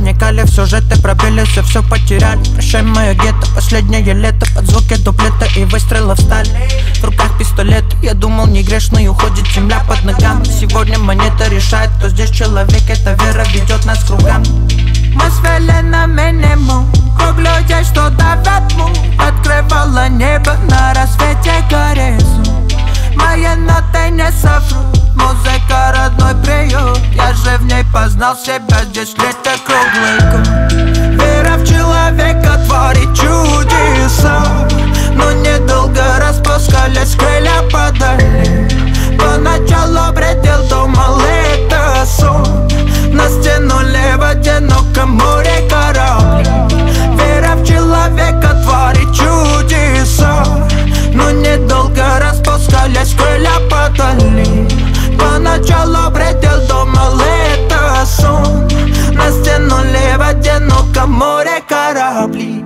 проникали в сюжеты, пробились и все потеряли. Прощай, мое гетто, последнее лето, под звуки дуплета и выстрелов стали. В руках пистолет, я думал, не грешный, уходит земля под ногами. Сегодня монета решает, кто здесь человек, эта вера ведет нас к кругам. Мы свели на минимум круг людей, что давят му. Открывала небо на рассвете горизонт. Мои ноты не соврут, музыка родной приют. Я же в ней познал себя, здесь лето круглый год. Вера в человека творит чудеса, но недолго распускались крылья подали. Поначалу бредил, думал, это сон. Нас тянули в одиноком море корабли. Вера в человека творит чудеса, но недолго распускались крылья подали. Поначалу бредил, думал, это сон. Нас тянули в одиноком море корабли.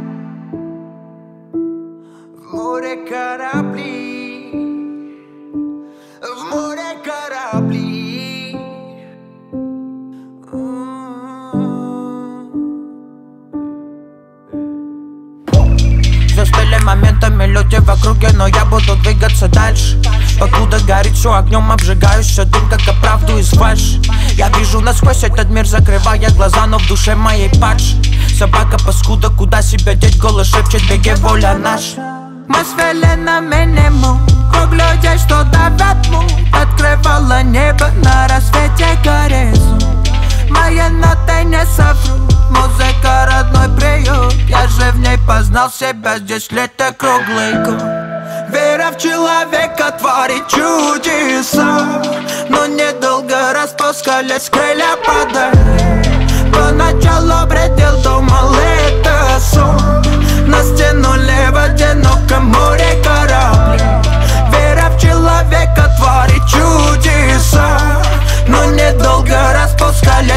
В море корабли, в море корабли. Застыли моментами люди в округе, но я буду двигаться дальше. Покуда горит все огнем, обжигающий дым, как оправдываю фальшь. Я вижу насквозь этот мир, закрывая глаза, но в душе моей падшей. Собака паскуда, куда себя деть, голос шепчет, беги, воля наша. Мы свели на минимум круг людей, что давят му. Открывала небо на рассвете горизонт. Мои ноты не соврут, музыка родной приют. Я же в ней познал себя, здесь лето круглый год. Вера в человека творит чудеса, но недолго распускались крылья подали. Поначалу бредил, думал, это сон. Нас тянули в одиноком море корабли. Вера в человека творит чудеса, но недолго распускались